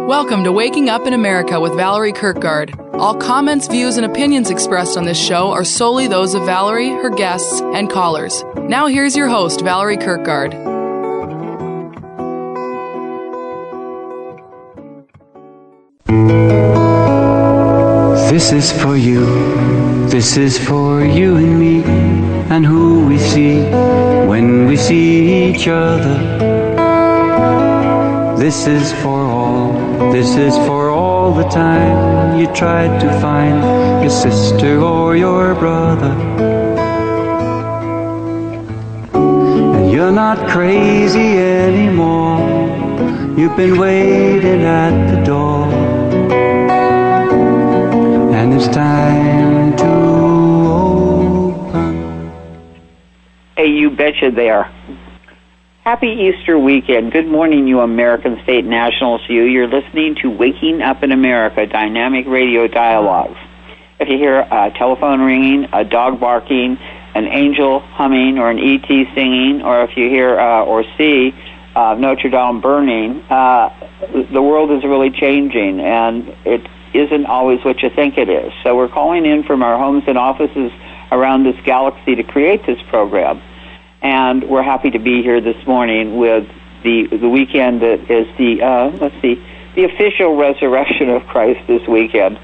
Welcome to Waking Up in America with Valerie Kirkgard. All comments, views, and opinions expressed on this show are solely those of Valerie, her guests, and callers. Now here's your host, Valerie Kirkgard. This is for you and me, and who we see when we see each other. This is for all the time you tried to find your sister or your brother. And you're not crazy anymore, you've been waiting at the door. And it's time to open. Hey, you betcha there. Happy Easter weekend. Good morning, you American State Nationals. You're listening to Waking Up in America, Dynamic Radio Dialogues. If you hear a telephone ringing, a dog barking, an angel humming, or an ET singing, or if you hear or see Notre Dame burning, the world is really changing, and it isn't always what you think it is. So we're calling in from our homes and offices around this galaxy to create this program. And we're happy to be here this morning with the weekend that is the official resurrection of Christ this weekend.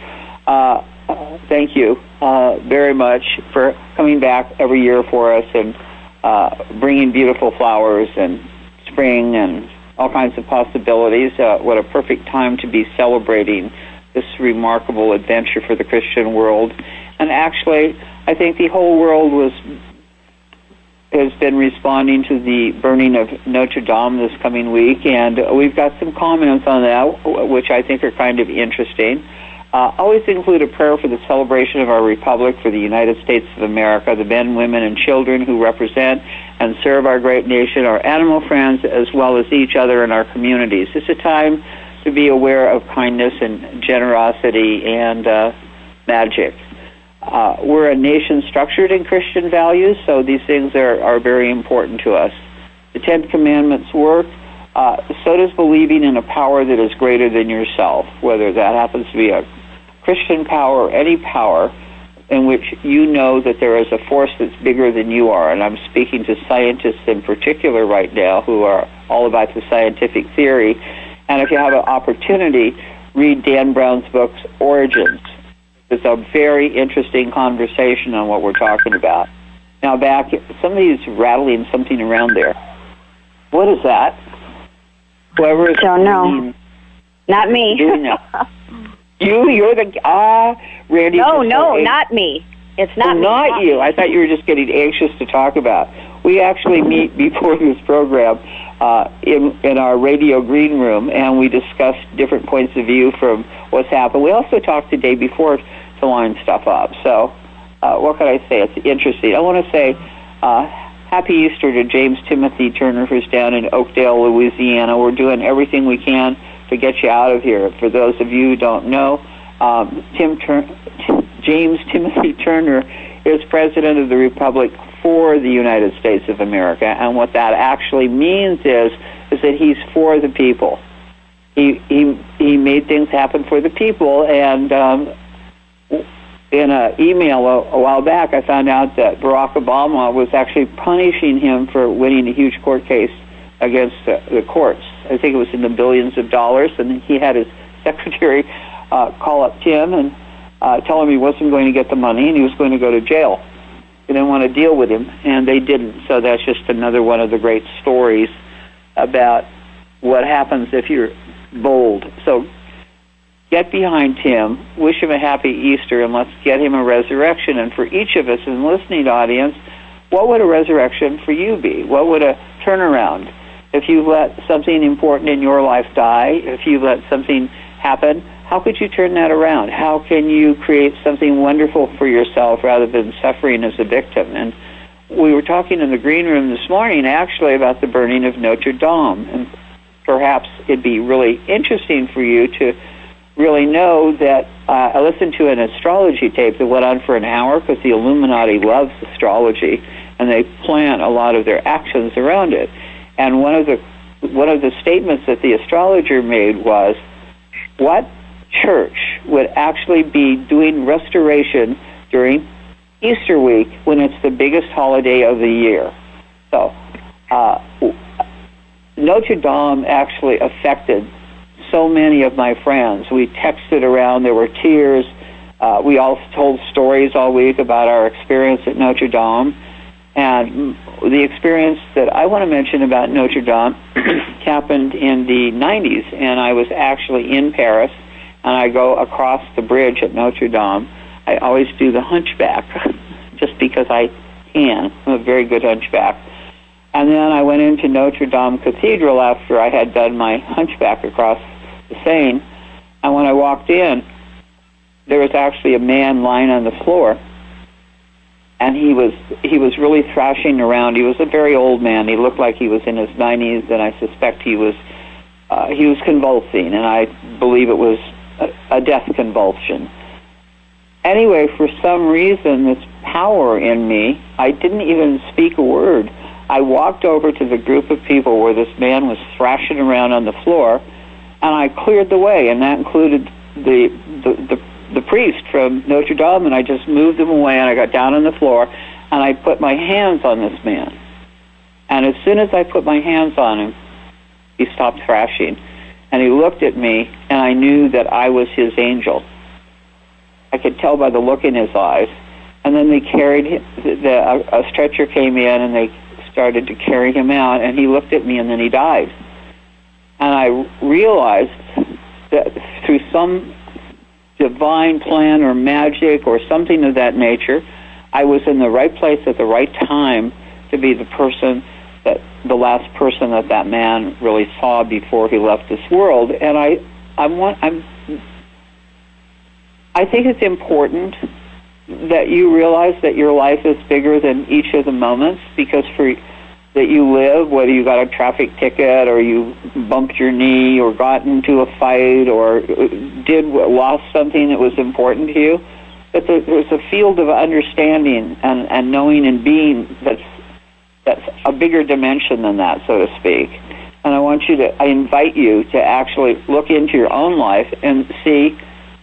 Thank you very much for coming back every year for us and bringing beautiful flowers and spring and all kinds of possibilities. What a perfect time to be celebrating this remarkable adventure for the Christian world. And actually, I think the whole world has been responding to the burning of Notre Dame this coming week, and we've got some comments on that, which I think are kind of interesting. Always include a prayer for the celebration of our republic, for the United States of America, the men, women, and children who represent and serve our great nation, our animal friends, as well as each other in our communities. It's a time to be aware of kindness and generosity and magic. We're a nation structured in Christian values, so these things are very important to us. The Ten Commandments work. So does believing in a power that is greater than yourself, whether that happens to be a Christian power or any power in which you know that there is a force that's bigger than you are. And I'm speaking to scientists in particular right now who are all about the scientific theory. And if you have an opportunity, read Dan Brown's books, Origins. It's a very interesting conversation on what we're talking about. Now back, somebody's rattling something around there. What is that? Whoever is... Don't know. Not me. You're the... Randy... No, not me. It's not me. Not you. I thought you were just getting anxious to talk about. We actually meet before this program in our radio green room, and we discuss different points of view from what's happened. We also talked the day before to line stuff up. So what can I say? It's interesting. I want to say Happy Easter to James Timothy Turner, who's down in Oakdale, Louisiana. We're doing everything we can to get you out of here. For those of you who don't know, James Timothy Turner is President of the Republic for the United States of America, and what that actually means is that he's for the people. He made things happen for the people, and in an email a while back, I found out that Barack Obama was actually punishing him for winning a huge court case against the courts. I think it was in the billions of dollars, and he had his secretary call up Tim and tell him he wasn't going to get the money and he was going to go to jail. They didn't want to deal with him, and they didn't. So that's just another one of the great stories about what happens if you're bold. So get behind Tim, wish him a happy Easter, and let's get him a resurrection. And for each of us in the listening audience, what would a resurrection for you be? What would a turnaround? If you let something important in your life die, if you let something happen, how could you turn that around? How can you create something wonderful for yourself rather than suffering as a victim? And we were talking in the green room this morning, actually, about the burning of Notre Dame. And perhaps it'd be really interesting for you to really know that I listened to an astrology tape that went on for an hour because the Illuminati loves astrology, and they plan a lot of their actions around it. And one of the statements that the astrologer made was what church would actually be doing restoration during Easter week when it's the biggest holiday of the year. So Notre Dame actually affected so many of my friends. We texted around. There were tears. We all told stories all week about our experience at Notre Dame. And the experience that I want to mention about Notre Dame happened in the 90s, and I was actually in Paris, and I go across the bridge at Notre Dame. I always do the hunchback just because I can. I'm a very good hunchback. And then I went into Notre Dame Cathedral after I had done my hunchback across the Seine, and when I walked in, there was actually a man lying on the floor, and he was really thrashing around. He was a very old man. He looked like he was in his 90s, and I suspect he was convulsing, and I believe it was a death convulsion. Anyway, for some reason, this power in me, I didn't even speak a word. I walked over to the group of people where this man was thrashing around on the floor, and I cleared the way, and that included the priest from Notre Dame, and I just moved him away, and I got down on the floor, and I put my hands on this man. And as soon as I put my hands on him, he stopped thrashing, and he looked at me, and I knew that I was his angel. I could tell by the look in his eyes. And then they carried him, a stretcher came in, and they started to carry him out, and he looked at me, and then he died. And I realized that through some divine plan or magic or something of that nature, I was in the right place at the right time to be the last person that man really saw before he left this world. And I think it's important that you realize that your life is bigger than each of the moments, because that you live, whether you got a traffic ticket or you bumped your knee or got into a fight or lost something that was important to you, that there's a field of understanding and knowing and being that's a bigger dimension than that, so to speak. And I invite you to actually look into your own life and see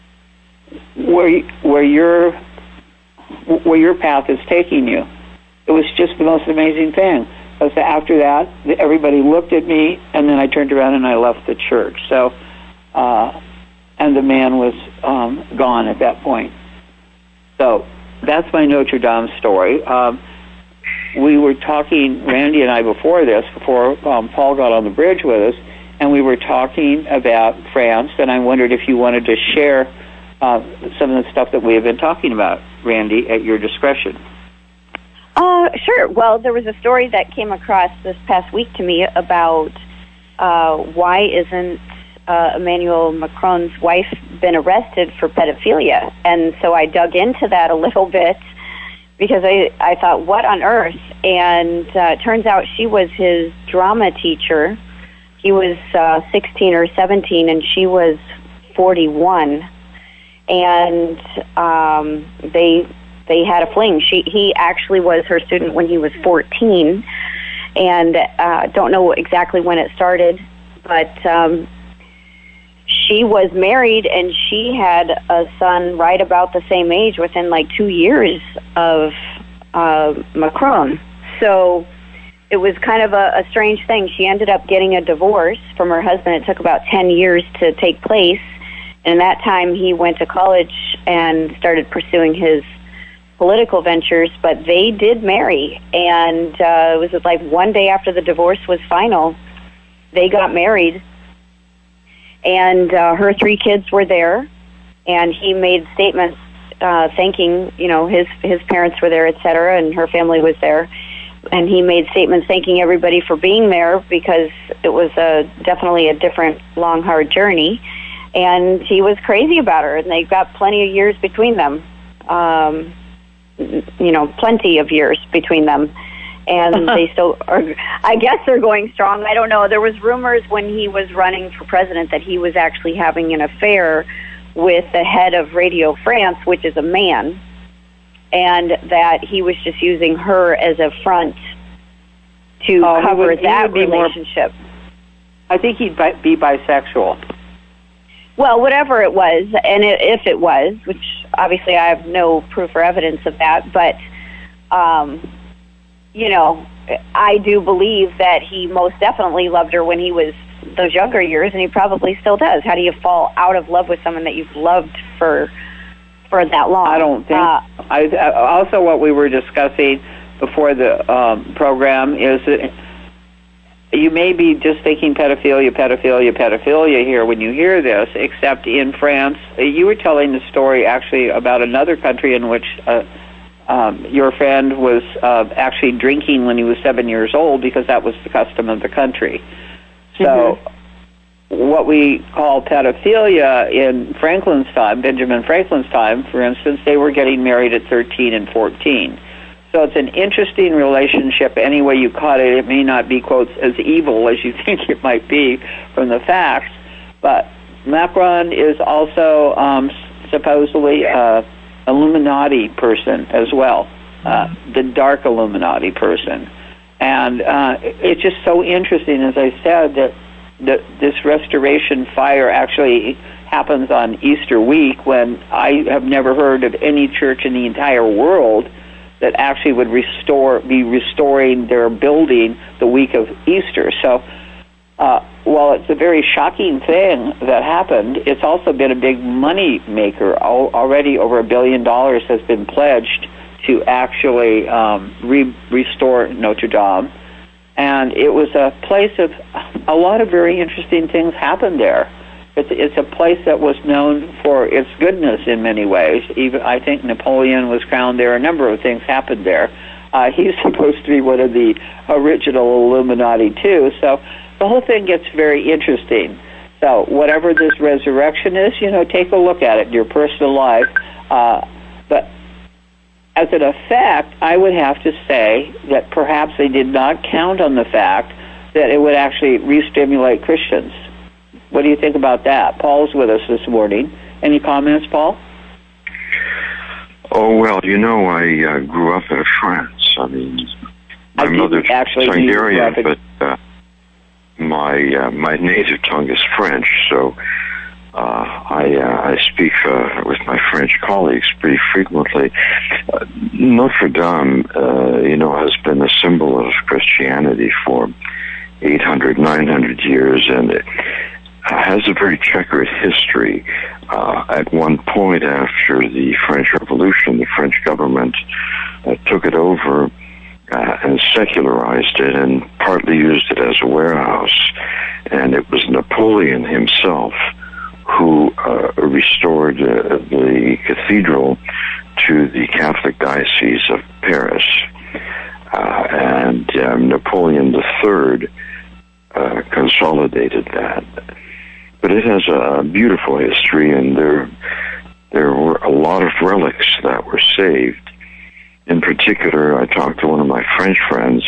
where your path is taking you. It was just the most amazing thing. Because after that, everybody looked at me, and then I turned around and I left the church. So, and the man was gone at that point. So that's my Notre Dame story. We were talking, Randy and I, before Paul got on the bridge with us, and we were talking about France, and I wondered if you wanted to share some of the stuff that we have been talking about, Randy, at your discretion. Sure. Well, there was a story that came across this past week to me about why isn't Emmanuel Macron's wife been arrested for pedophilia? And so I dug into that a little bit because I thought, what on earth? And it turns out she was his drama teacher. He was 16 or 17, and she was 41. And they had a fling. He actually was her student when he was 14, and don't know exactly when it started, but she was married, and she had a son right about the same age, within like 2 years of Macron. So it was kind of a strange thing. She ended up getting a divorce from her husband. It took about 10 years to take place, and in that time he went to college and started pursuing his political ventures, but they did marry, and it was like one day after the divorce was final, they got married, and her 3 kids were there, and he made statements thanking, his parents were there, etc., and her family was there, and he made statements thanking everybody for being there because it was definitely a different, long, hard journey, and he was crazy about her, and they got plenty of years between them. Plenty of years between them, and they still are. I guess they're going strong. I don't know. There was rumors when he was running for president that he was actually having an affair with the head of Radio France, which is a man, and that he was just using her as a front to cover that relationship. I think he'd be bisexual. Well, whatever it was, and if it was, which obviously I have no proof or evidence of that, but, I do believe that he most definitely loved her when he was those younger years, and he probably still does. How do you fall out of love with someone that you've loved for that long? I don't think. Also, what we were discussing before the program is that you may be just thinking pedophilia here when you hear this, except in France, you were telling the story actually about another country in which your friend was actually drinking when he was 7 years old because that was the custom of the country. So what we call pedophilia in Franklin's time, Benjamin Franklin's time, for instance, they were getting married at 13 and 14. So it's an interesting relationship any way you cut it. It may not be, quotes, as evil as you think it might be from the facts, but Macron is also supposedly Illuminati person as well, the dark Illuminati person. And it's just so interesting, as I said, that this restoration fire actually happens on Easter week, when I have never heard of any church in the entire world that actually would be restoring their building the week of Easter. So while it's a very shocking thing that happened, it's also been a big money maker. Already over $1 billion has been pledged to actually restore Notre Dame. And it was a place of a lot of very interesting things happened there. It's a place that was known for its goodness in many ways. Even I think Napoleon was crowned there. A number of things happened there. He's supposed to be one of the original Illuminati too. So the whole thing gets very interesting. So whatever this resurrection is, take a look at it in your personal life. But as an effect, I would have to say that perhaps they did not count on the fact that it would actually re-stimulate Christians. What do you think about that? Paul's with us this morning. Any comments, Paul? Oh, well, I grew up in France. I mean, my mother's Hungarian, but my native tongue is French, so I speak with my French colleagues pretty frequently. Notre Dame, has been a symbol of Christianity for 800, 900 years, and it has a very checkered history. At one point after the French Revolution, the French government took it over and secularized it and partly used it as a warehouse. And it was Napoleon himself who restored the cathedral to the Catholic Diocese of Paris. And Napoleon III consolidated that. But it has a beautiful history, and there were a lot of relics that were saved. In particular, I talked to one of my French friends,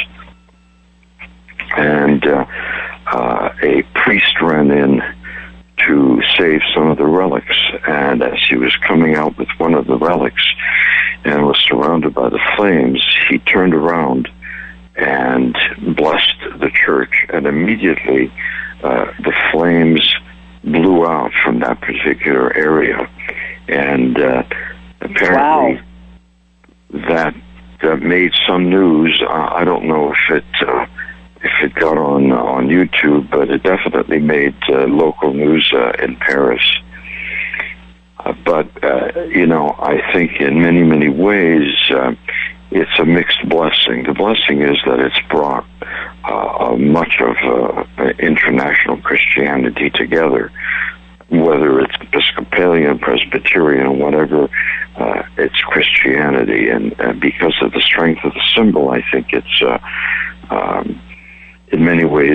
and a priest ran in to save some of the relics, and as he was coming out with one of the relics and was surrounded by the flames, he turned around and blessed the church, and immediately the flames blew out from that particular area, and apparently that made some news. I don't know if it got on YouTube, but it definitely made local news in Paris. But I think in many, many ways it's a mixed blessing. The blessing is that it's brought much of international Christianity together, whether it's Episcopalian, Presbyterian, whatever, it's Christianity. And because of the strength of the symbol, I think it's in many ways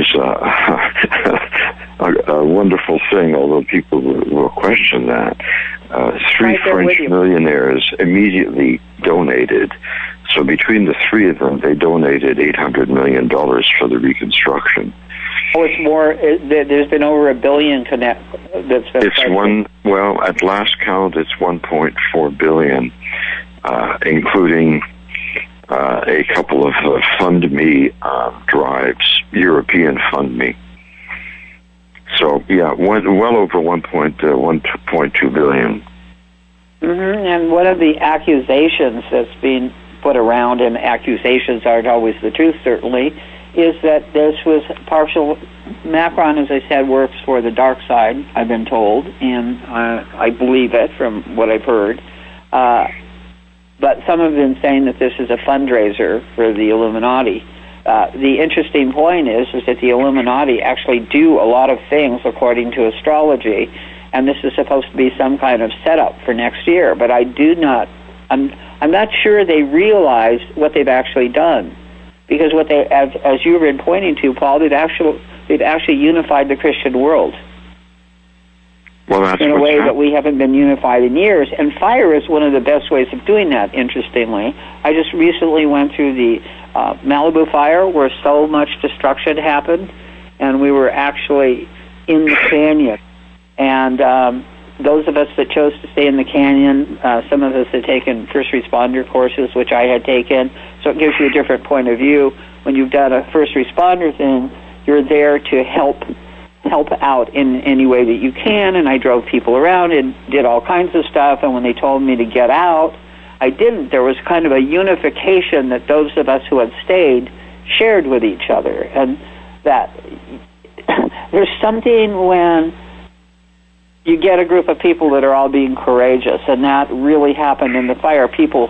a wonderful thing, although people will question that. Three French millionaires immediately donated. So between the three of them, they donated $800 million for the reconstruction. Oh, it's more. There's been over $1 billion that's been. At last count, it's 1.4 billion, including a couple of FundMe drives, European FundMe. So, yeah, well over 1.2 billion. Mm-hmm. And one of the accusations that's being put around, and accusations aren't always the truth, certainly, is that this was partial. Macron, as I said, works for the dark side, I've been told, and I believe it from what I've heard. But some have been saying that this is a fundraiser for the Illuminati. The interesting point is that the Illuminati actually do a lot of things according to astrology, and this is supposed to be some kind of setup for next year. But I'm not sure they realize what they've actually done, because what they, as you've been pointing to, Paul, they've actually unified the Christian world. Well, that's in a way that we haven't been unified in years. And fire is one of the best ways of doing that, interestingly. I just recently went through the Malibu fire where so much destruction happened, and we were actually in the canyon. And those of us that chose to stay in the canyon, some of us had taken first responder courses, which I had taken, so it gives you a different point of view. When you've done a first responder thing, you're there to help out in any way that you can, and I drove people around and did all kinds of stuff, and when they told me to get out, I didn't. There was kind of a unification that those of us who had stayed shared with each other, and that there's something when you get a group of people that are all being courageous, and that really happened in the fire. People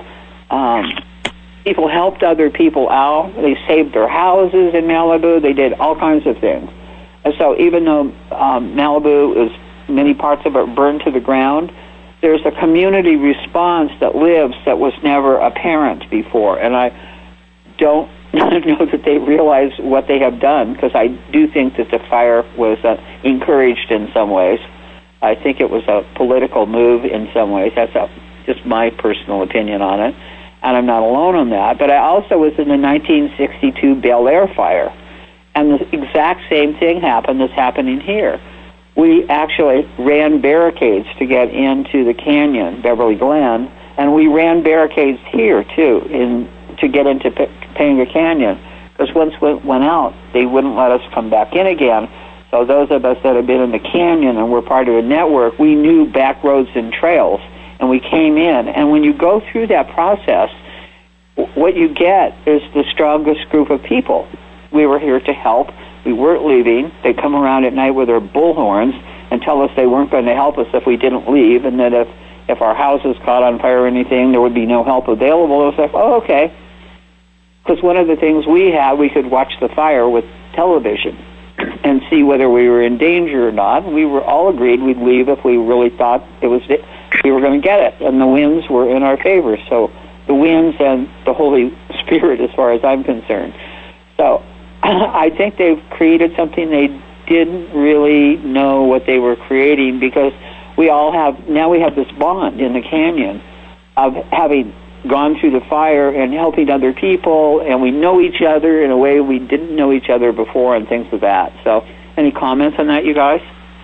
helped other people out. They saved their houses in Malibu. They did all kinds of things. And so even though Malibu is, many parts of it burned to the ground, there's a community response that lives that was never apparent before. And I don't know that they realize what they have done, because I do think that the fire was encouraged in some ways. I think it was a political move in some ways. That's just my personal opinion on it. And I'm not alone on that. But I also was in the 1962 Bel Air fire. And the exact same thing happened that's happening here. We actually ran barricades to get into the canyon, Beverly Glen, and we ran barricades here, too, to get into Topanga Canyon, because once we went out, they wouldn't let us come back in again. So those of us that have been in the canyon and were part of the network, we knew back roads and trails, and we came in. And when you go through that process, what you get is the strongest group of people. We were here to help. We weren't leaving. They'd come around at night with their bullhorns and tell us they weren't going to help us if we didn't leave, and that if our houses caught on fire or anything, there would be no help available. It was like, oh, okay. Because one of the things we had, we could watch the fire with television and see whether we were in danger or not. We were all agreed we'd leave if we really thought we were going to get it, and the winds were in our favor. So the winds and the Holy Spirit, as far as I'm concerned. So I think they've created something they didn't really know what they were creating, because we have this bond in the canyon of having gone through the fire and helping other people, and we know each other in a way we didn't know each other before, and things of that. So any comments on that, you guys?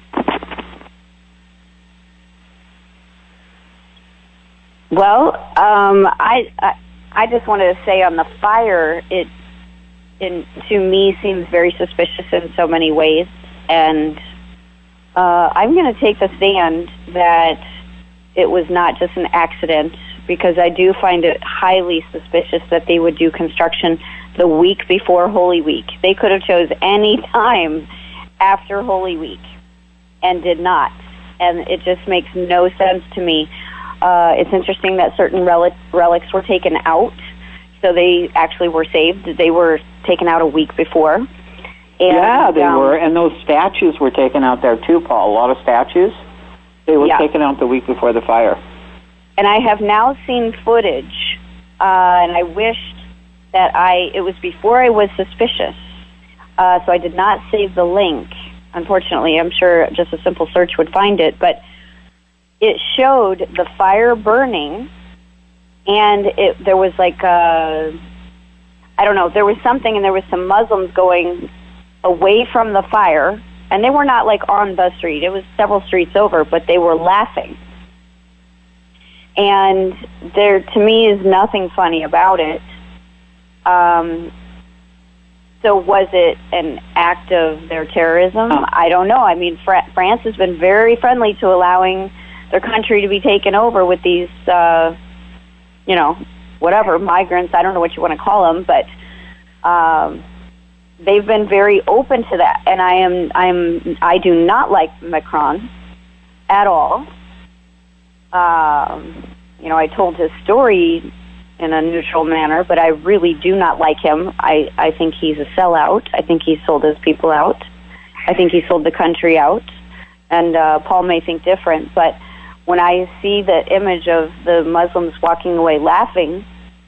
Well, I just wanted to say on the fire, it to me seems very suspicious in so many ways, and I'm going to take the stand that it was not just an accident, because I do find it highly suspicious that they would do construction the week before Holy Week. They could have chose any time after Holy Week and did not, and it just makes no sense to me. It's interesting that certain relics were taken out, so they actually were saved. They were taken out a week before. And, yeah, they were, and those statues were taken out there too, Paul. A lot of statues. They were taken out the week before the fire. And I have now seen footage, and I wished that it was before I was suspicious, so I did not save the link. Unfortunately, I'm sure just a simple search would find it, but it showed the fire burning, and there was like there was something, and there was some Muslims going away from the fire, and they were not like on the street. It was several streets over, but they were laughing. And there, to me, is nothing funny about it. So was it an act of their terrorism? I don't know. I mean, France has been very friendly to allowing their country to be taken over with these, whatever, migrants. I don't know what you want to call them, but they've been very open to that. And I do not like Macron at all. I told his story in a neutral manner, but I really do not like him. I think he's a sellout. I think he sold his people out. I think he sold the country out. And Paul may think different, but when I see the image of the Muslims walking away laughing,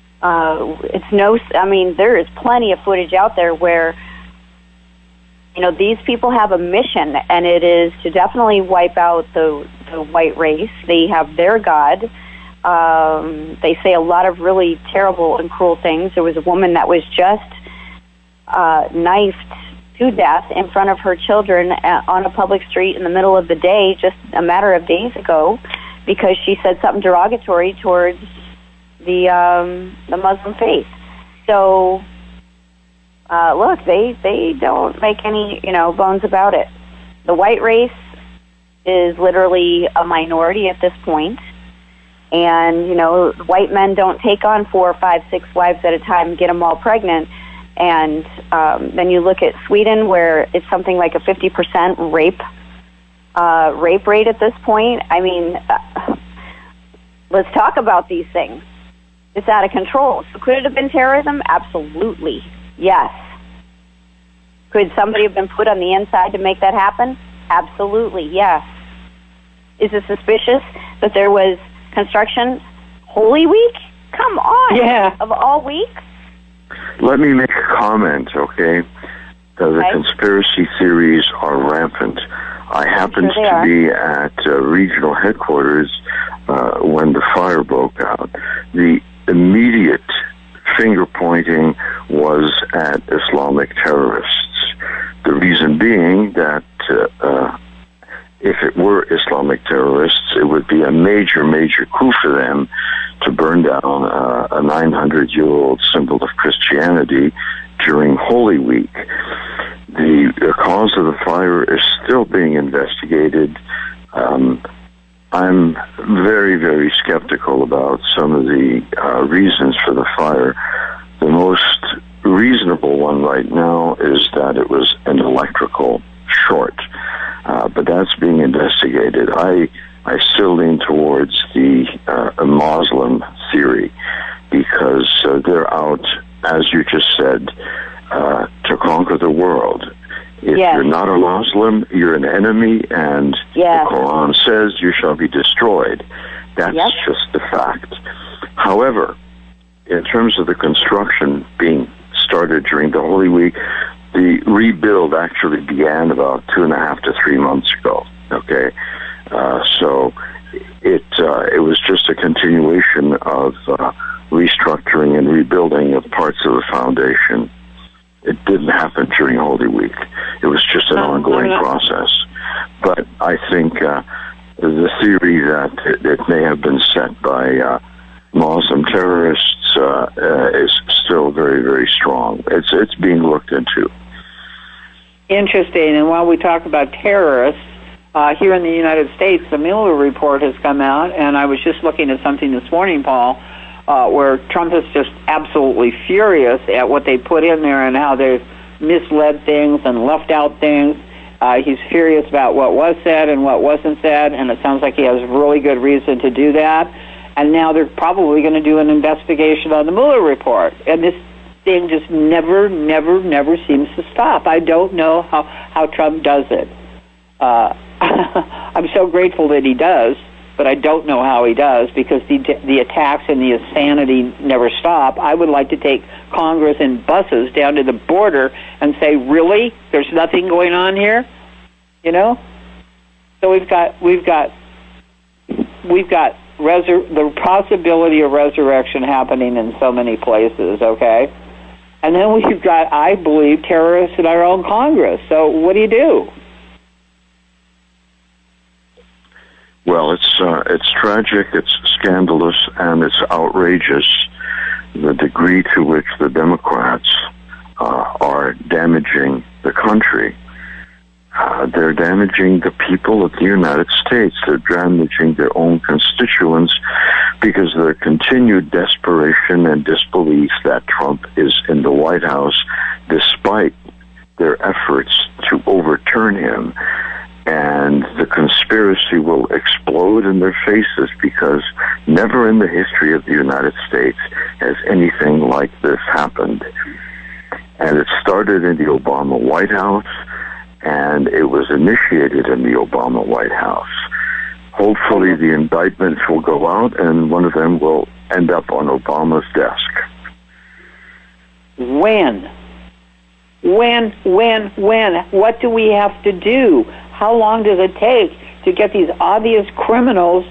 there is plenty of footage out there where, these people have a mission, and it is to definitely wipe out the white race. They have their God. They say a lot of really terrible and cruel things. There was a woman that was just knifed to death in front of her children on a public street in the middle of the day just a matter of days ago because she said something derogatory towards the Muslim faith. So, look, they don't make any, bones about it. The white race is literally a minority at this point. And, white men don't take on 4, 5, 6 wives at a time and get them all pregnant. And then you look at Sweden, where it's something like a 50% rape rate at this point. I mean, let's talk about these things. It's out of control. So could it have been terrorism? Absolutely. Yes. Could somebody have been put on the inside to make that happen? Absolutely. Yes. Is it suspicious that there was construction Holy Week? Come on. Yeah. Of all weeks? Let me make a comment, okay? The conspiracy theories are rampant. I happened to be at regional headquarters when the fire broke out. The immediate finger-pointing was at Islamic terrorists. The reason being that if it were Islamic terrorists, it would be a major, major coup for them to burn down a 900-year-old symbol of Christianity during Holy Week. The cause of the fire is still being investigated. I'm very, very skeptical about some of the reasons for the fire. The most reasonable one right now is that it was an electrical short, but that's being investigated. I still lean towards the Muslim theory because they're out, as you just said, to conquer the world. If you're not a Muslim, you're an enemy, and the Quran says you shall be destroyed. That's just the fact. However, in terms of the construction being started during the Holy Week, the rebuild actually began about 2.5 to 3 months ago. Okay, so it was just a continuation of restructuring and rebuilding of parts of the foundation. It didn't happen during Holy Week. It was just an ongoing process. But I think the theory that it may have been set by Muslim terrorists is still very, very strong. It's being looked into. Interesting. And while we talk about terrorists, here in the United States, the Mueller report has come out, and I was just looking at something this morning, Paul, where Trump is just absolutely furious at what they put in there and how they've misled things and left out things. He's furious about what was said and what wasn't said, and it sounds like he has really good reason to do that. And now they're probably going to do an investigation on the Mueller report. And this thing just never seems to stop. I don't know how Trump does it. I'm so grateful that he does, but I don't know how he does because the attacks and the insanity never stop. I would like to take Congress in buses down to the border and say, really? There's nothing going on here? So we've got the possibility of resurrection happening in so many places, okay? And then we've got, I believe, terrorists in our own Congress. So what do you do? Well, it's tragic, it's scandalous, and it's outrageous, the degree to which the Democrats are damaging the country. They're damaging the people of the United States. They're damaging their own constituents because of their continued desperation and disbelief that Trump is in the White House, despite their efforts to overturn him. And the conspiracy will explode in their faces because never in the history of the United States has anything like this happened. And it started in the Obama White House, and it was initiated in the Obama White House. Hopefully the indictments will go out, and one of them will end up on Obama's desk. When? What do we have to do? How long does it take to get these obvious criminals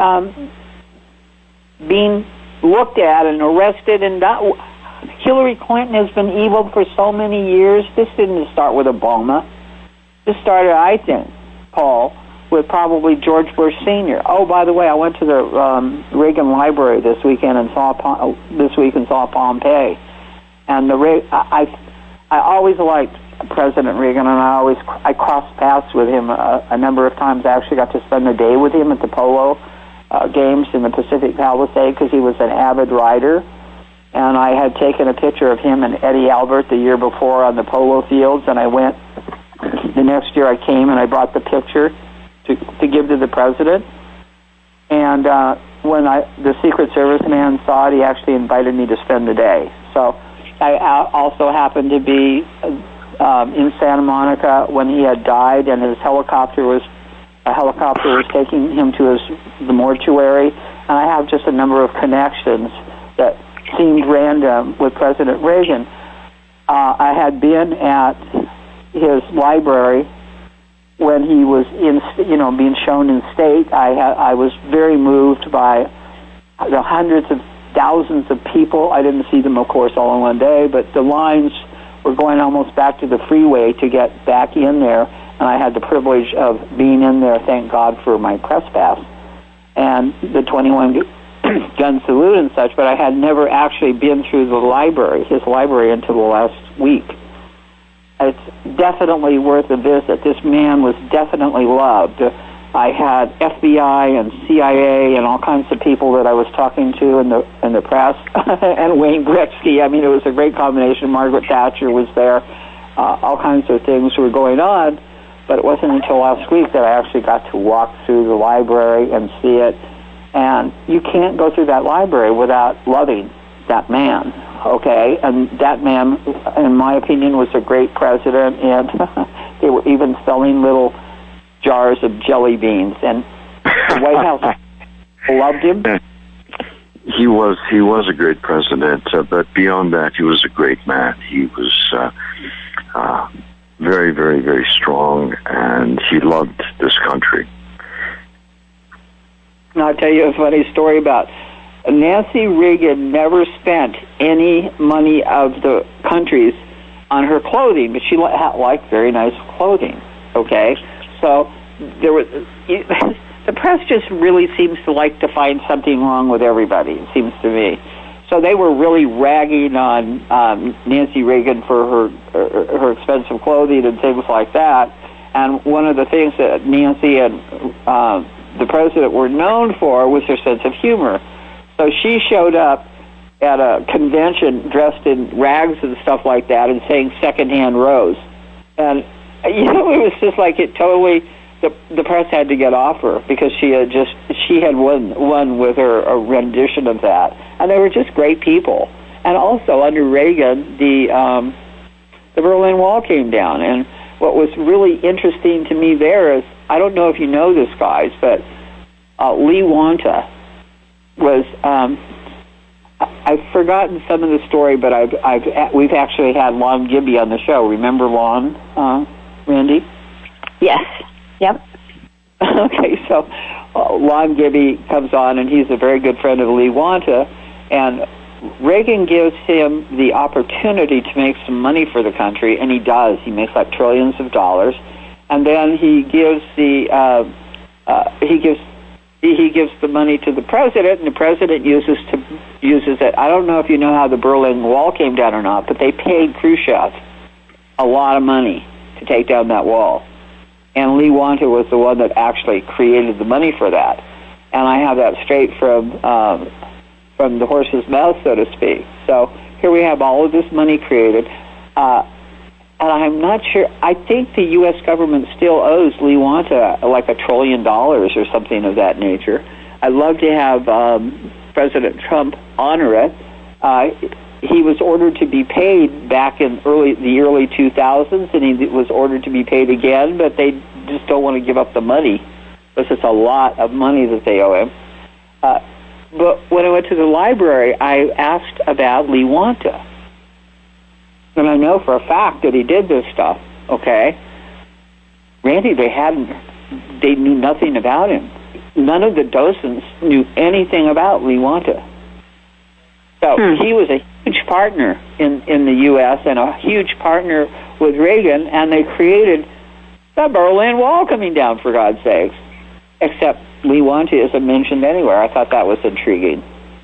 being looked at and arrested and done? Hillary Clinton has been evil for so many years. This didn't start with Obama. This started, I think, Paul, with probably George Bush Sr. Oh, by the way, I went to the Reagan Library this weekend and saw Pompeii, and I always liked President Reagan, and I crossed paths with him a number of times. I actually got to spend the day with him at the polo games in the Pacific Palisades because he was an avid rider. And I had taken a picture of him and Eddie Albert the year before on the polo fields, and I went. The next year I came and I brought the picture to give to the president. And when the Secret Service man saw it, he actually invited me to spend the day. So I also happened to be in Santa Monica when he had died, and a helicopter was taking him to the mortuary. And I have just a number of connections that seemed random with President Reagan. I had been at his library when he was being shown in state. I was very moved by the hundreds of thousands of people. I didn't see them, of course, all in one day, but the lines were going almost back to the freeway to get back in there, and I had the privilege of being in there, thank God for my press pass, and the 21 gun salute and such, but I had never actually been through his library until the last week. It's definitely worth a visit. This man was definitely loved. I had FBI and CIA and all kinds of people that I was talking to in the press, and Wayne Gretzky. I mean, it was a great combination. Margaret Thatcher was there. All kinds of things were going on, but it wasn't until last week that I actually got to walk through the library and see it. And you can't go through that library without loving that man, okay? And that man, in my opinion, was a great president, and they were even selling little jars of jelly beans, and the White House loved him. He was a great president, but beyond that, he was a great man. He was very, very, very strong, and he loved this country. And I'll tell you a funny story about Nancy Reagan never spent any money of the country's on her clothing, but she liked very nice clothing, okay? So there was the press just really seems to like to find something wrong with everybody, it seems to me. So they were really ragging on Nancy Reagan for her expensive clothing and things like that. And one of the things that Nancy and the president were known for was her sense of humor. So she showed up at a convention dressed in rags and stuff like that and saying secondhand rose. And, it was just like it totally, the press had to get off her because she had won with her rendition of that. And they were just great people. And also under Reagan, the Berlin Wall came down. And what was really interesting to me there is, I don't know if you know this, guys, but Lee Wanta was, I've forgotten some of the story, but we've actually had Lon Gibby on the show. Remember Lon, Randy? Yes. Yep. Okay, so Lon Gibby comes on, and he's a very good friend of Lee Wanta, and Reagan gives him the opportunity to make some money for the country, and he does. He makes like trillions of dollars, and then he gives he gives the money to the president, and the president uses it. I don't know if you know how the Berlin Wall came down or not, but they paid Khrushchev a lot of money to take down that wall. And Lee Wanta was the one that actually created the money for that. And I have that straight from the horse's mouth, so to speak. So here we have all of this money created. And I'm not sure. I think the U.S. government still owes Lee Wanta like $1 trillion or something of that nature. I'd love to have President Trump honor it. He was ordered to be paid back in the early 2000s, and he was ordered to be paid again, but they just don't want to give up the money because it's a lot of money that they owe him. But when I went to the library, I asked about Lee Wanta. And I know for a fact that he did this stuff, okay? Randy, they knew nothing about him. None of the docents knew anything about Lee Wanta. So he was a huge partner in the U.S. and a huge partner with Reagan, and they created the Berlin Wall coming down, for God's sakes. Except Lee Wanta isn't mentioned anywhere. I thought that was intriguing.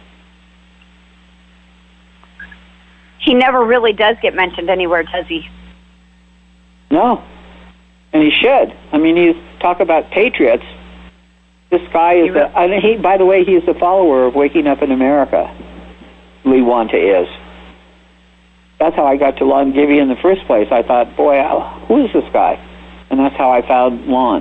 He never really does get mentioned anywhere, does he? No. And he should. I mean, he's talk about patriots. This guy is by the way, he is a follower of Waking Up in America. Lee Wanta is. That's how I got to Lon Givey in the first place. I thought, boy, who is this guy? And that's how I found Lon.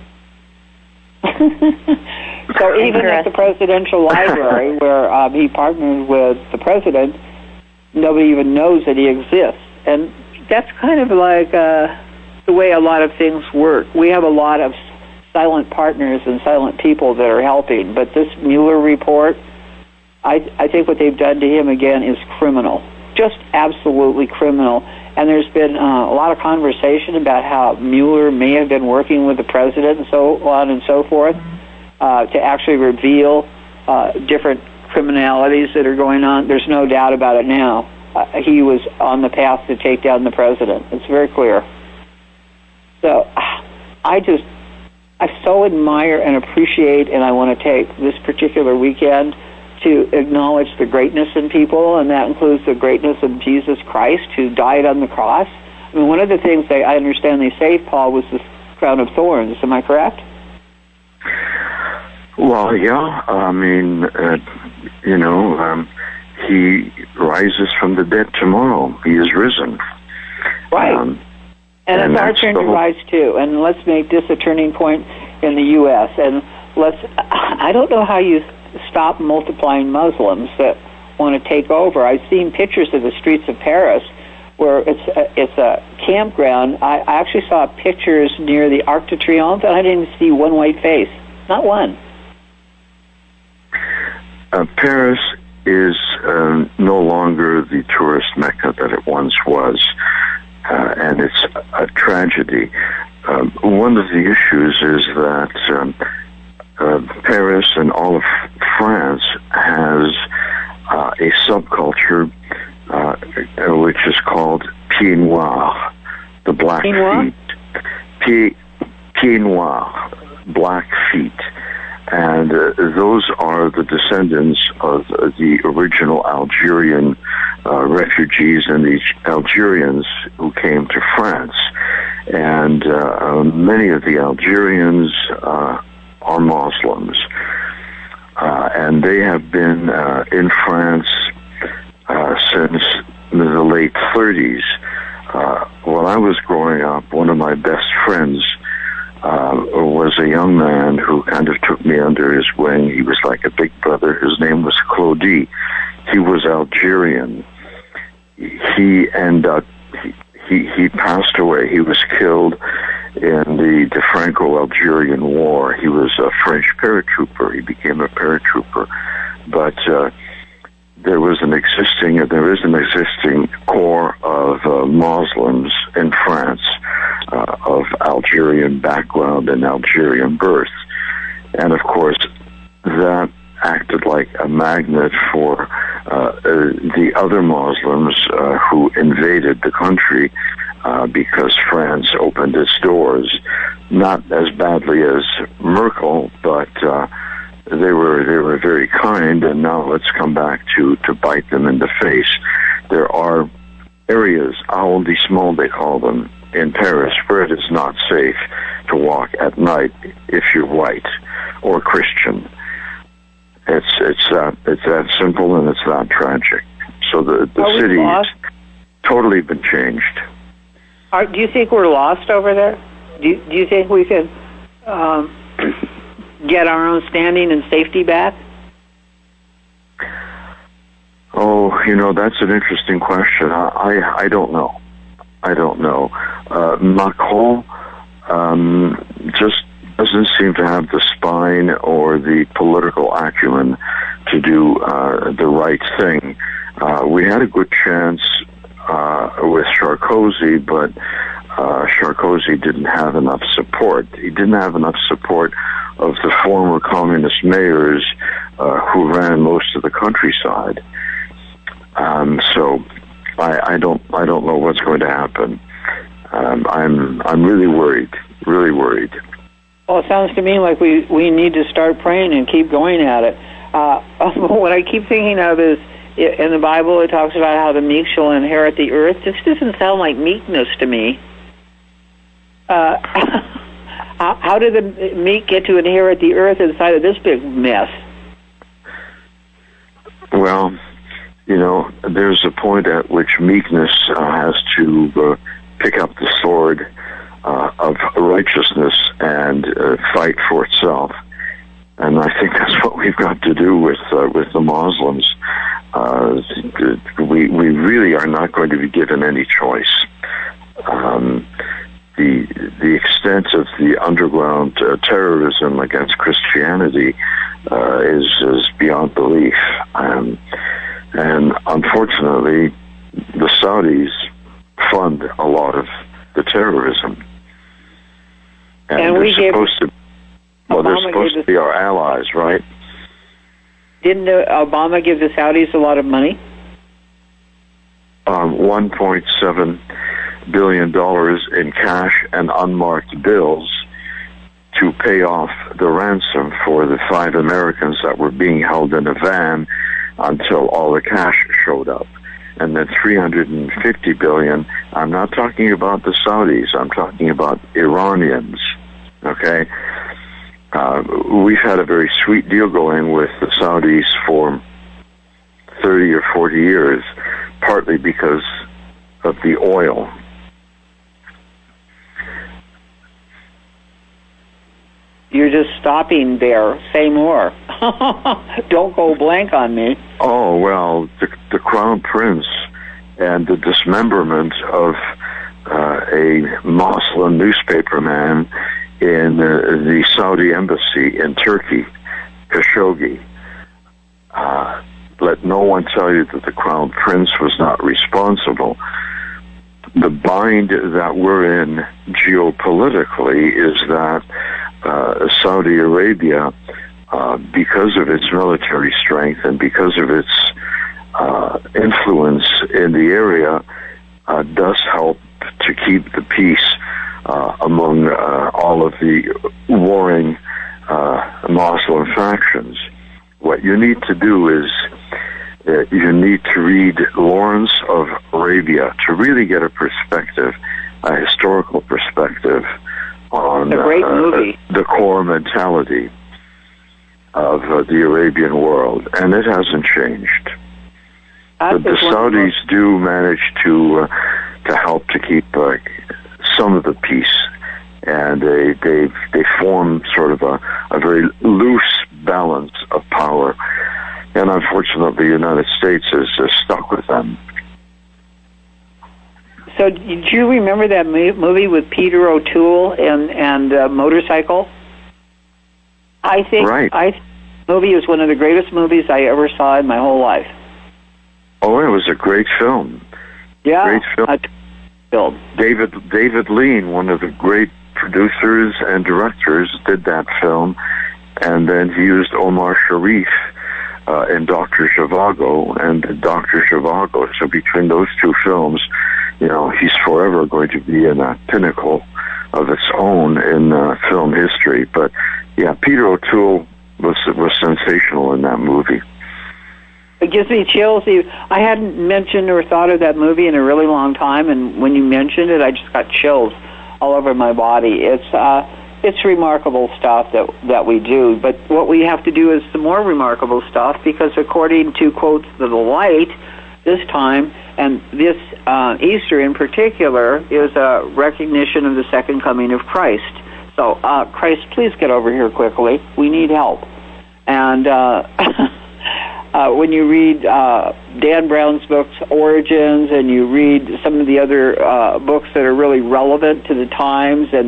So even at the presidential library, where he partnered with the president, nobody even knows that he exists. And that's kind of like the way a lot of things work. We have a lot of silent partners and silent people that are helping. But this Mueller report, I think what they've done to him, again, is criminal. Just absolutely criminal. And there's been a lot of conversation about how Mueller may have been working with the president and so on and so forth to actually reveal different criminalities that are going on. There's no doubt about it now. He was on the path to take down the president. It's very clear. So I so admire and appreciate, and I want to take this particular weekend to acknowledge the greatness in people, and that includes the greatness of Jesus Christ, who died on the cross. I mean, one of the things I understand they saved Paul was the crown of thorns. Am I correct? Well, yeah. I mean, he rises from the dead tomorrow. He is risen. Right. And it's our turn to rise too. And let's make this a turning point in the U.S. And I don't know how you stop multiplying Muslims that want to take over. I've seen pictures of the streets of Paris where it's a campground. I actually saw pictures near the Arc de Triomphe, and I didn't even see one white face. Not one. Paris is no longer the tourist mecca that it once was, and it's a tragedy. One of the issues is that Paris and all of France has a subculture which is called Pieds Noirs, the black feet. Pieds Noirs, black feet. And those are the descendants of the original Algerian refugees and the Algerians who came to France. And many of the Algerians are Muslims. And they have been in France since the late 30s. When I was growing up, one of my best friends was a young man who kind of took me under his wing. He was like a big brother. His name was Clody. He was Algerian. He passed away. He was killed in the Franco-Algerian War. He was a French paratrooper. He became a paratrooper. But there is an existing core of Muslims in France of Algerian background and Algerian birth. And of course, that acted like a magnet for the other Muslims who invaded the country because France opened its doors, not as badly as Merkel, but they were very kind, and now let's come back to bite them in the face. There are areas, arrondissements they call them, in Paris, where it is not safe to walk at night if you're white or Christian. It's that simple, and it's that tragic. So the city has totally been changed. Do you think we're lost over there? Do you think we can get our own standing and safety back? Oh, that's an interesting question. I don't know. Macron just doesn't seem to have the spine or the political acumen to do the right thing. We had a good chance with Sarkozy, but Sarkozy didn't have enough support. He didn't have enough support of the former communist mayors who ran most of the countryside. So I don't know what's going to happen. I'm really worried. Well, it sounds to me like we need to start praying and keep going at it. What I keep thinking of is, in the Bible, it talks about how the meek shall inherit the earth. This doesn't sound like meekness to me. How did the meek get to inherit the earth inside of this big mess? Well, there's a point at which meekness has to pick up the sword of righteousness and fight for itself. And I think that's what we've got to do with the Muslims. We really are not going to be given any choice. The extent of the underground terrorism against Christianity is beyond belief. And unfortunately, the Saudis fund a lot of the terrorism. And they're supposed to be our allies, right? Didn't Obama give the Saudis a lot of money? $1.7 billion in cash and unmarked bills to pay off the ransom for the 5 Americans that were being held in a van until all the cash showed up. And then $350 billion. I'm not talking about the Saudis. I'm talking about Iranians. Okay? We've had a very sweet deal going with the Saudis for 30 or 40 years, partly because of the oil. You're just stopping there. Say more. Don't go blank on me. Oh, well, the Crown Prince and the dismemberment of a Muslim newspaperman in the Saudi embassy in Turkey, Khashoggi. Let no one tell you that the Crown Prince was not responsible. The bind that we're in geopolitically is that Saudi Arabia, because of its military strength and because of its influence in the area, does help to keep the peace among all of the warring Muslim factions. What you need to do is you need to read Lawrence of Arabia to really get a perspective, a historical perspective on the core mentality of the Arabian world, and it hasn't changed. The Saudis do manage to help to keep some of the peace, and they form sort of a very loose balance of power, and unfortunately the United States is stuck with them. So, do you remember that movie with Peter O'Toole and Motorcycle? I think the movie is one of the greatest movies I ever saw in my whole life. Oh, it was a great film. Yeah, great film. David Lean, one of the great producers and directors, did that film, and then he used Omar Sharif in Dr. Zhivago and Dr. Zhivago. So between those two films, he's forever going to be in a pinnacle of its own in film history. But yeah, Peter O'Toole was sensational in that movie. It gives me chills. I hadn't mentioned or thought of that movie in a really long time, and when you mentioned it, I just got chills all over my body. It's remarkable stuff that we do, but what we have to do is some more remarkable stuff, because according to quotes of the light, this time, and this Easter in particular, is a recognition of the second coming of Christ. So, Christ, please get over here quickly. We need help. And when you read Dan Brown's books, Origins, and you read some of the other books that are really relevant to the times, and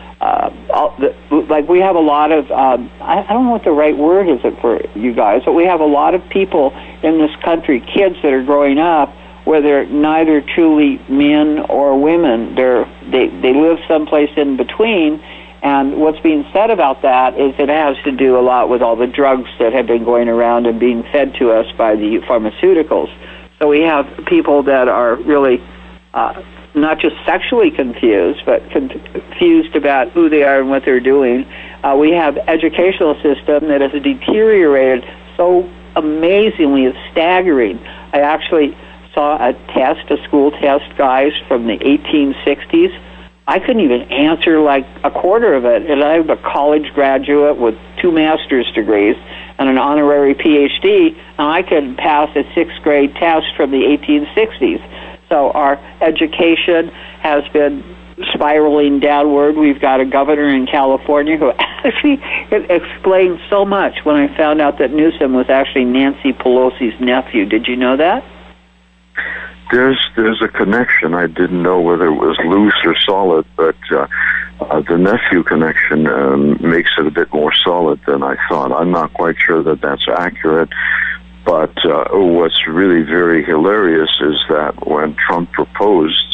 like we have a lot of, I don't know what the right word is for you guys, but we have a lot of people in this country, kids that are growing up, where they're neither truly men or women. They live someplace in between. And what's being said about that is it has to do a lot with all the drugs that have been going around and being fed to us by the pharmaceuticals. So we have people that are really not just sexually confused, but confused about who they are and what they're doing. We have educational system that has deteriorated so amazingly. It's staggering. I actually saw a school test, guys, from the 1860s. I couldn't even answer like a quarter of it, and I'm a college graduate with 2 master's degrees and an honorary PhD, and I could pass a 6th grade test from the 1860s. So our education has been spiraling downward. We've got a governor in California who actually explained so much when I found out that Newsom was actually Nancy Pelosi's nephew. Did you know that? There's a connection. I didn't know whether it was loose or solid, but the nephew connection makes it a bit more solid than I thought. I'm not quite sure that that's accurate, but what's really very hilarious is that when Trump proposed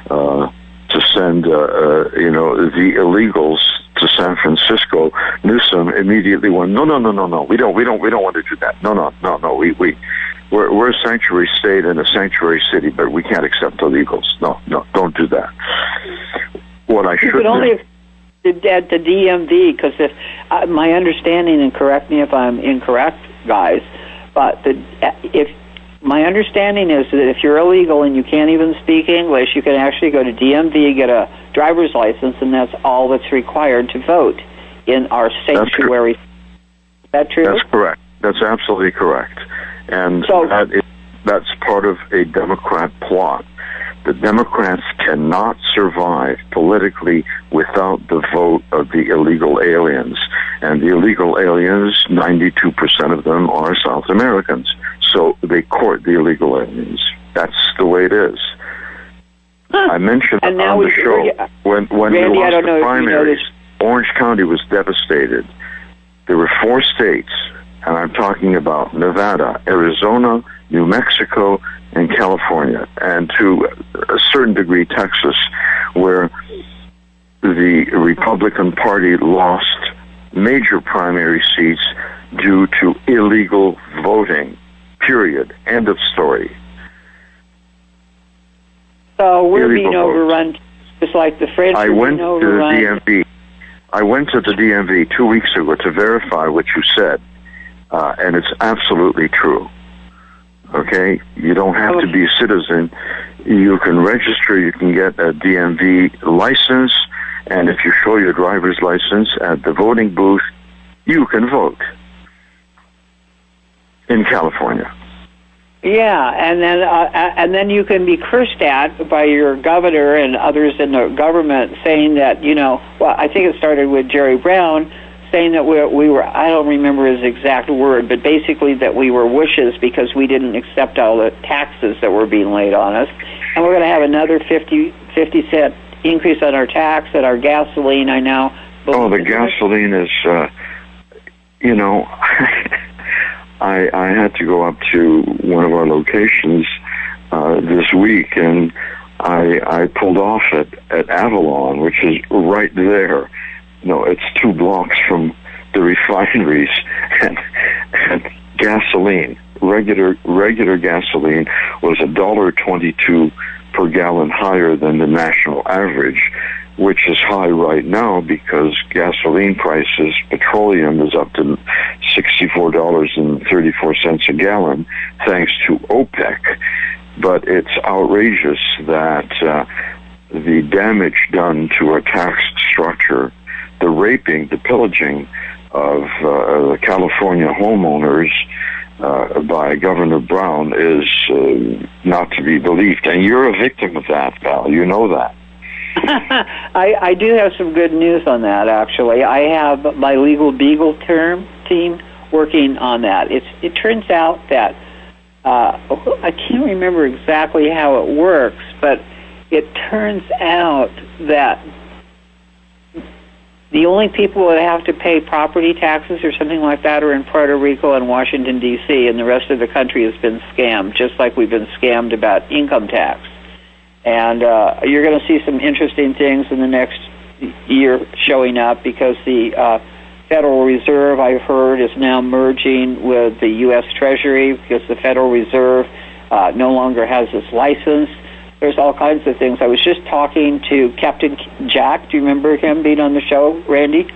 to send the illegals to San Francisco, Newsom immediately went, no, we don't want to do that. No, we're a sanctuary state and a sanctuary city, but we can't accept illegals. No, don't do that. What I should only at the DMV, because if my understanding, and correct me if I'm incorrect, guys, but if my understanding is that if you're illegal and you can't even speak English, you can actually go to DMV, get a driver's license, and that's all that's required to vote in our sanctuary. Is that true? That's correct. That's absolutely correct. And that's part of a Democrat plot. The Democrats cannot survive politically without the vote of the illegal aliens. And the illegal aliens, 92% of them are South Americans. So they court the illegal aliens. That's the way it is. I mentioned on the show, when Randy, we lost the primaries, Orange County was devastated. There were 4 states, and I'm talking about Nevada, Arizona, New Mexico, and California, and to a certain degree Texas, where the Republican Party lost major primary seats due to illegal voting. Period. End of story. So we're being overrun, just like the French are being overrun. I went to the DMV 2 weeks ago to verify what you said, and it's absolutely true. Okay? You don't have to be a citizen. You can register, you can get a DMV license, and if you show your driver's license at the voting booth, you can vote in California. Yeah, and then you can be cursed at by your governor and others in the government saying that, I think it started with Jerry Brown, saying that we were, I don't remember his exact word, but basically that we were wishes because we didn't accept all the taxes that were being laid on us. And we're going to have another 50 cent increase on our tax, and our gasoline, I now... the gasoline is, I had to go up to one of our locations this week, and I pulled off at Avalon, which is right there. It's 2 blocks from the refineries, and gasoline, regular gasoline, was $1.22 per gallon higher than the national average, which is high right now because gasoline prices, petroleum is up to $64.34 a gallon, thanks to OPEC. But it's outrageous that the damage done to our tax structure, the raping, the pillaging of the California homeowners by Governor Brown is not to be believed. And you're a victim of that, Val. You know that. I do have some good news on that, actually. I have my Legal Beagle team working on that. It turns out that, I can't remember exactly how it works, but it turns out that the only people that have to pay property taxes or something like that are in Puerto Rico and Washington, D.C., and the rest of the country has been scammed, just like we've been scammed about income tax. And you're going to see some interesting things in the next year showing up because the Federal Reserve, I've heard, is now merging with the U.S. Treasury because the Federal Reserve no longer has its license. There's all kinds of things. I was just talking to Captain Jack. Do you remember him being on the show, Randy?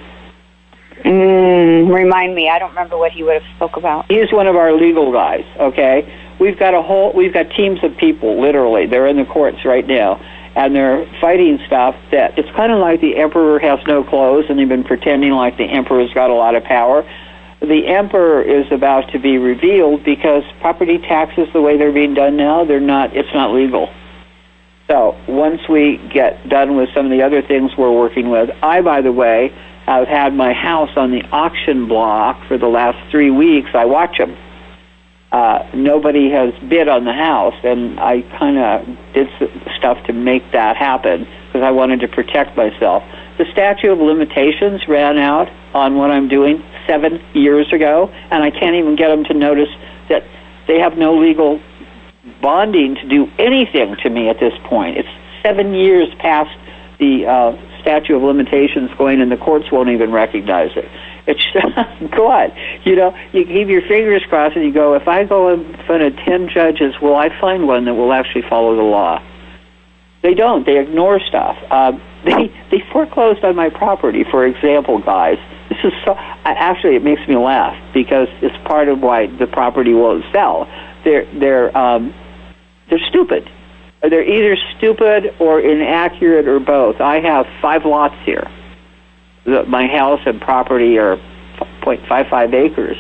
Remind me. I don't remember what he would have spoke about. He's one of our legal guys, okay? We've got teams of people, literally. They're in the courts right now, and they're fighting stuff that it's kind of like the emperor has no clothes, and they've been pretending like the emperor's got a lot of power. The emperor is about to be revealed because property taxes, the way they're being done now, it's not legal. So once we get done with some of the other things we're working with, I, by the way, have had my house on the auction block for the last 3 weeks. I watch them. Nobody has bid on the house, and I kind of did stuff to make that happen because I wanted to protect myself. The statute of limitations ran out on what I'm doing 7 years ago, and I can't even get them to notice that they have no legal bonding to do anything to me at this point. It's 7 years past the statute of limitations going, and the courts won't even recognize it. It's God. You keep your fingers crossed, and you go, if I go in front of 10 judges, will I find one that will actually follow the law? They don't. They ignore stuff. They foreclosed on my property, for example, guys. This is actually, it makes me laugh because it's part of why the property won't sell. They're stupid. They're either stupid or inaccurate or both. I have 5 lots here. My house and property are 0.55 acres.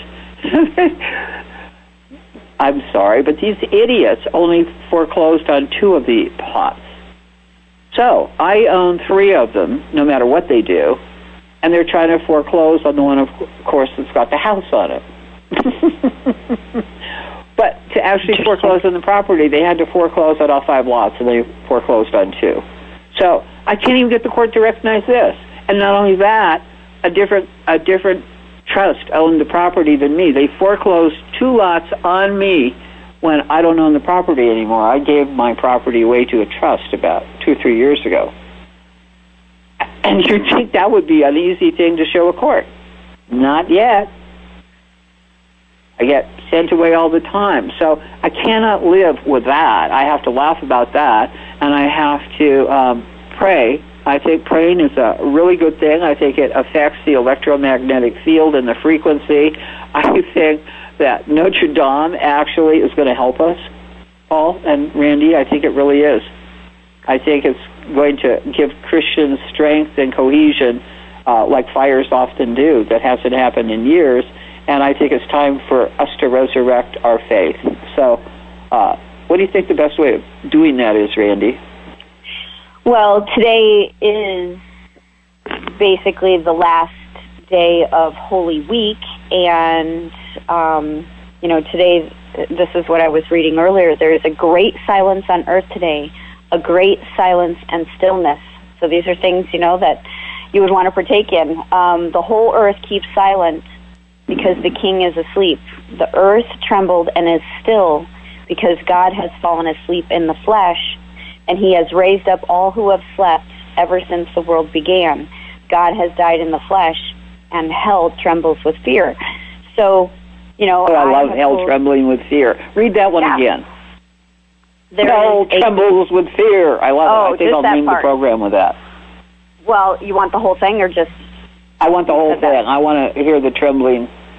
I'm sorry, but these idiots only foreclosed on 2 of the plots. So I own 3 of them, no matter what they do, and they're trying to foreclose on the one, of course, that's got the house on it. But to actually foreclose on the property, they had to foreclose on all 5 lots, and they foreclosed on 2. So I can't even get the court to recognize this. And not only that, a different trust owned the property than me. They foreclosed 2 lots on me when I don't own the property anymore. I gave my property away to a trust about 2 or 3 years ago. And you'd think that would be an easy thing to show a court. Not yet. I get sent away all the time. So I cannot live with that. I have to laugh about that, and I have to pray. I think praying is a really good thing. I think it affects the electromagnetic field and the frequency. I think that Notre Dame actually is going to help us, Paul and Randy. I think it really is. I think it's going to give Christians strength and cohesion like fires often do. That hasn't happened in years. And I think it's time for us to resurrect our faith. So what do you think the best way of doing that is, Randy? Well, today is basically the last day of Holy Week, and, today, this is what I was reading earlier, there is a great silence on earth today, a great silence and stillness. So these are things, that you would want to partake in. The whole earth keeps silent because the King is asleep. The earth trembled and is still because God has fallen asleep in the flesh, and he has raised up all who have slept ever since the world began. God has died in the flesh, and hell trembles with fear. So, I love hell trembling with fear. Read that one again. Hell trembles with fear. I love it. I think I'll name the program with that. Well, you want the whole thing or just... I want the whole thing. I want to hear the trembling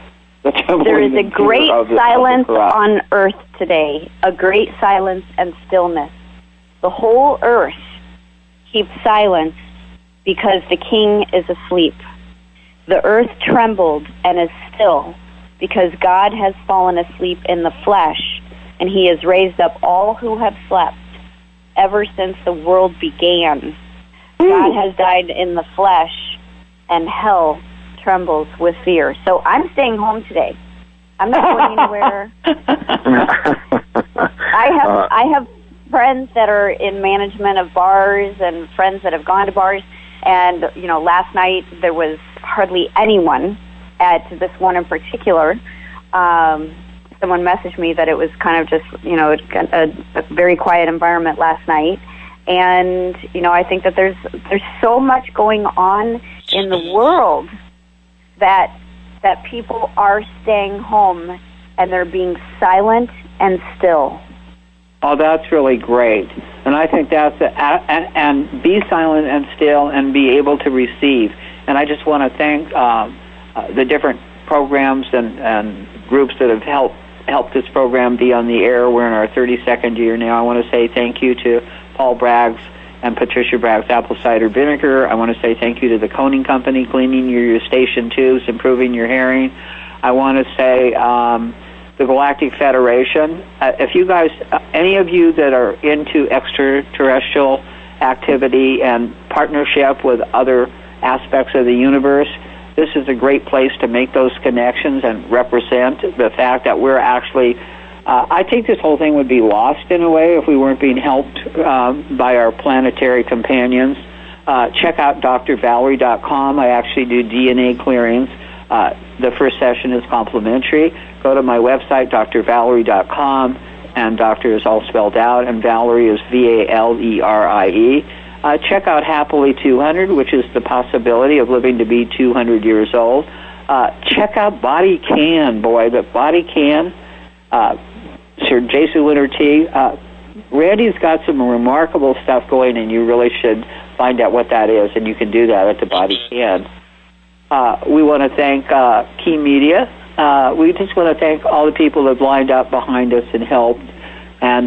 There is a great silence on earth today, a great silence and stillness. The whole earth keeps silence because the king is asleep. The earth trembled and is still because God has fallen asleep in the flesh, and he has raised up all who have slept ever since the world began. God has died in the flesh, and hell trembles with fear. So I'm staying home today. I'm not going anywhere. I have friends that are in management of bars and friends that have gone to bars. And, last night there was hardly anyone at this one in particular. Someone messaged me that it was kind of just, a very quiet environment last night. And, I think that there's so much going on in the world that people are staying home and they're being silent and still. Oh, that's really great. And I think that's and be silent and still and be able to receive. And I just want to thank the different programs and groups that have helped this program be on the air. We're in our 32nd year now. I want to say thank you to Paul Bragg's and Patricia Bragg's apple cider vinegar. I want to say thank you to the Coning Company, cleaning your station tubes, improving your hearing. I want to say the Galactic Federation. If you guys, any of you that are into extraterrestrial activity and partnership with other aspects of the universe, this is a great place to make those connections and represent the fact that we're actually I think this whole thing would be lost in a way if we weren't being helped by our planetary companions. Check out drvalerie.com. I actually do DNA clearings. The first session is complimentary. Go to my website, drvalerie.com, and doctor is all spelled out, and Valerie is Valerie. Check out Happily 200, which is the possibility of living to be 200 years old. Check out Body Can, boy, the Body Can. Sir Jason Winter T. Randy's got some remarkable stuff going, and you really should find out what that is, and you can do that at the Body Can. We want to thank Key Media. We just want to thank all the people that have lined up behind us and helped, and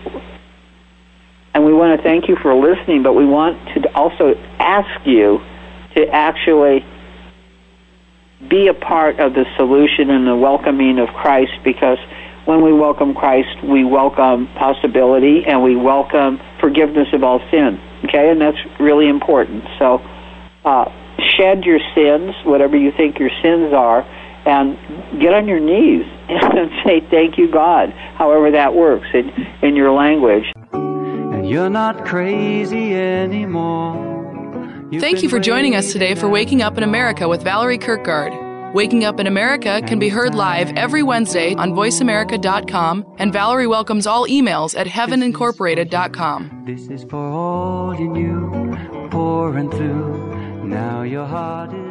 we want to thank you for listening, but we want to also ask you to actually be a part of the solution and the welcoming of Christ, because when we welcome Christ, we welcome possibility and we welcome forgiveness of all sin, okay? And that's really important. So shed your sins, whatever you think your sins are, and get on your knees and say, thank you, God, however that works in your language. And you're not crazy anymore. Thank you for joining us today for Waking Up in America with Valerie Kirkgard. Waking Up in America can be heard live every Wednesday on voiceamerica.com, and Valerie welcomes all emails at heavenincorporated.com. This is for all you knew, pouring through. Now your heart is